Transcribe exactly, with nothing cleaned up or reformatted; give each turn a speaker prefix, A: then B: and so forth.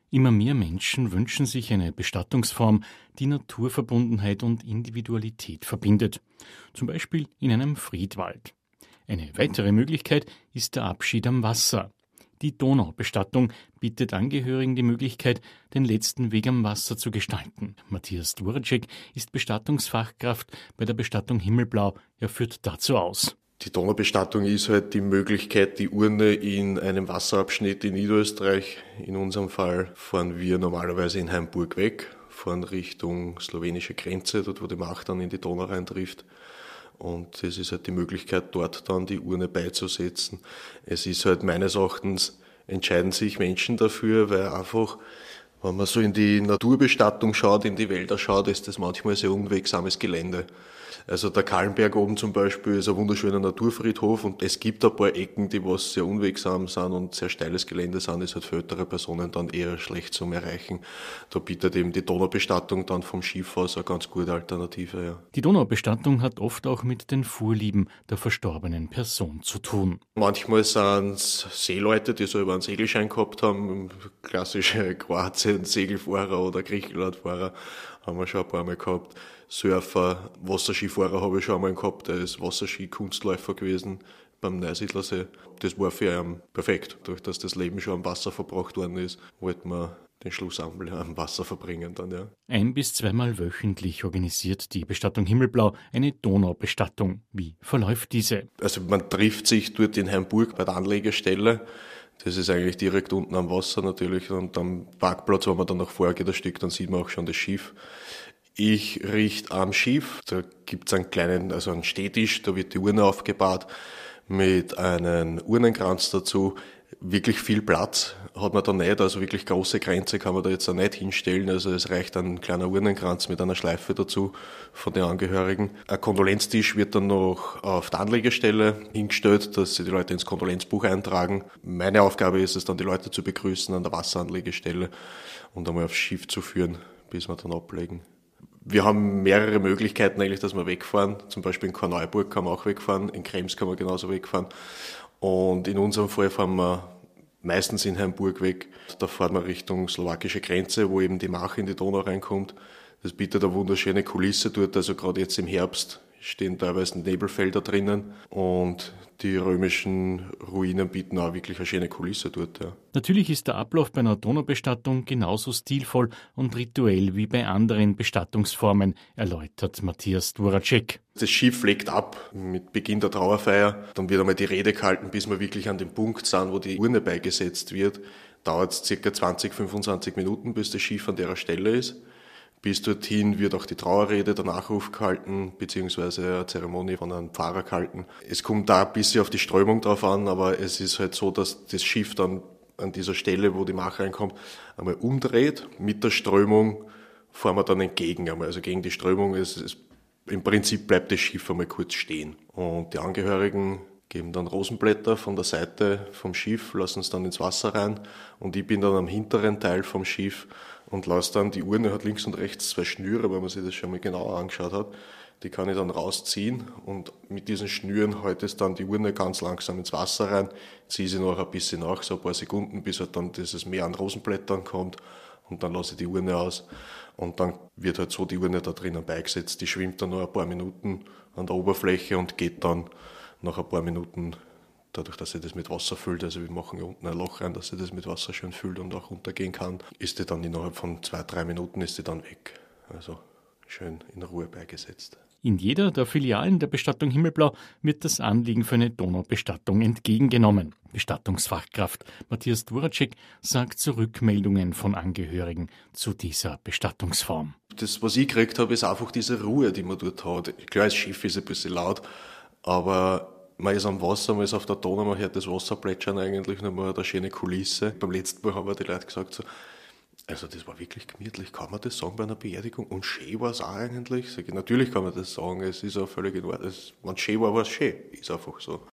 A: Immer mehr Menschen wünschen sich eine Bestattungsform, die Naturverbundenheit und Individualität verbindet. Zum Beispiel in einem Friedwald. Eine weitere Möglichkeit ist der Abschied am Wasser. Die Donaubestattung bietet Angehörigen die Möglichkeit, den letzten Weg am Wasser zu gestalten. Matthias Dvoracek ist Bestattungsfachkraft bei der Bestattung Himmelblau. Er führt dazu aus.
B: Die Donaubestattung ist halt die Möglichkeit, die Urne in einem Wasserabschnitt in Niederösterreich, in unserem Fall fahren wir normalerweise in Hainburg weg, fahren Richtung slowenische Grenze, dort wo die Mach dann in die Donau reintrifft. Und es ist halt die Möglichkeit, dort dann die Urne beizusetzen. Es ist halt meines Erachtens, entscheiden sich Menschen dafür, weil einfach, wenn man so in die Naturbestattung schaut, in die Wälder schaut, ist das manchmal sehr unwegsames Gelände. Also der Kahlenberg oben zum Beispiel ist ein wunderschöner Naturfriedhof und es gibt ein paar Ecken, die was sehr unwegsam sind und sehr steiles Gelände sind, ist halt für ältere Personen dann eher schlecht zum Erreichen. Da bietet eben die Donaubestattung dann vom Schiff aus eine ganz gute Alternative. Ja.
A: Die Donaubestattung hat oft auch mit den Vorlieben der verstorbenen Person zu tun.
B: Manchmal sind es Seeleute, die selber einen Segelschein gehabt haben, klassische Kroatien-Segelfahrer oder Griechenlandfahrer haben wir schon ein paar Mal gehabt. Surfer, Wasserskifahrer habe ich schon einmal gehabt, der ist Wasserski-Kunstläufer gewesen beim Neusiedlersee. Das war für ihn perfekt. Durch dass das Leben schon am Wasser verbracht worden ist, wollte man den Schluss am Wasser verbringen dann, ja.
A: Ein- bis zweimal wöchentlich organisiert die Bestattung Himmelblau eine Donaubestattung. Wie verläuft diese?
B: Also man trifft sich dort in Hainburg bei der Anlegestelle. Das ist eigentlich direkt unten am Wasser natürlich und am Parkplatz, wenn man dann nach vorne geht, ein Stück, dann sieht man auch schon das Schiff. Ich richte am Schiff, da gibt's einen kleinen, also einen Stehtisch, da wird die Urne aufgebahrt mit einem Urnenkranz dazu. Wirklich viel Platz hat man da nicht, also wirklich große Grenze kann man da jetzt auch nicht hinstellen, also es reicht ein kleiner Urnenkranz mit einer Schleife dazu von den Angehörigen. Ein Kondolenztisch wird dann noch auf der Anlegestelle hingestellt, dass sie die Leute ins Kondolenzbuch eintragen. Meine Aufgabe ist es dann, die Leute zu begrüßen an der Wasseranlegestelle und einmal aufs Schiff zu führen, bis wir dann ablegen. Wir haben mehrere Möglichkeiten eigentlich, dass wir wegfahren. Zum Beispiel in Korneuburg kann man auch wegfahren, in Krems kann man genauso wegfahren. Und in unserem Fall fahren wir meistens in Hainburg weg. Da fahren wir Richtung slowakische Grenze, wo eben die Mach in die Donau reinkommt. Das bietet eine wunderschöne Kulisse dort, also gerade jetzt im Herbst stehen teilweise Nebelfelder drinnen und die römischen Ruinen bieten auch wirklich eine schöne Kulisse dort. Ja.
A: Natürlich ist der Ablauf bei einer Donaubestattung genauso stilvoll und rituell wie bei anderen Bestattungsformen, erläutert Matthias Dvoracek.
B: Das Schiff legt ab mit Beginn der Trauerfeier. Dann wird einmal die Rede gehalten, bis wir wirklich an dem Punkt sind, wo die Urne beigesetzt wird. Dauert es circa zwanzig, fünfundzwanzig Minuten, bis das Schiff an der Stelle ist. Bis dorthin wird auch die Trauerrede, der Nachruf gehalten, beziehungsweise eine Zeremonie von einem Pfarrer gehalten. Es kommt da ein bisschen auf die Strömung drauf an, aber es ist halt so, dass das Schiff dann an dieser Stelle, wo die Mach reinkommt, einmal umdreht. Mit der Strömung fahren wir dann entgegen einmal, also gegen die Strömung. Es, es, im Prinzip bleibt das Schiff einmal kurz stehen. Und die Angehörigen geben dann Rosenblätter von der Seite vom Schiff, lassen es dann ins Wasser rein und ich bin dann am hinteren Teil vom Schiff und lasse dann, die Urne hat links und rechts zwei Schnüre, wenn man sich das schon mal genauer angeschaut hat, die kann ich dann rausziehen und mit diesen Schnüren halte ich dann die Urne ganz langsam ins Wasser rein, ziehe sie noch ein bisschen nach, so ein paar Sekunden, bis halt dann dieses Meer an Rosenblättern kommt und dann lasse ich die Urne aus und dann wird halt so die Urne da drinnen beigesetzt, die schwimmt dann noch ein paar Minuten an der Oberfläche und geht dann nach ein paar Minuten, dadurch, dass sie das mit Wasser füllt, also wir machen hier unten ein Loch rein, dass sie das mit Wasser schön füllt und auch runtergehen kann, ist die dann innerhalb von zwei, drei Minuten ist die dann weg. Also schön in Ruhe beigesetzt.
A: In jeder der Filialen der Bestattung Himmelblau wird das Anliegen für eine Donaubestattung entgegengenommen. Bestattungsfachkraft Matthias Dvoracek sagt zu Rückmeldungen von Angehörigen zu dieser Bestattungsform.
B: Das, was ich gekriegt habe, ist einfach diese Ruhe, die man dort hat. Klar, das Schiff ist ein bisschen laut, aber man ist am Wasser, man ist auf der Donau, man hört das Wasser plätschern eigentlich, und man hat eine schöne Kulisse. Beim letzten Mal haben wir die Leute gesagt, so, also das war wirklich gemütlich, kann man das sagen bei einer Beerdigung? Und schön war es auch eigentlich. Sag ich, natürlich kann man das sagen, es ist auch völlig in Ordnung. Wenn es schön war, war es schön, ist einfach so.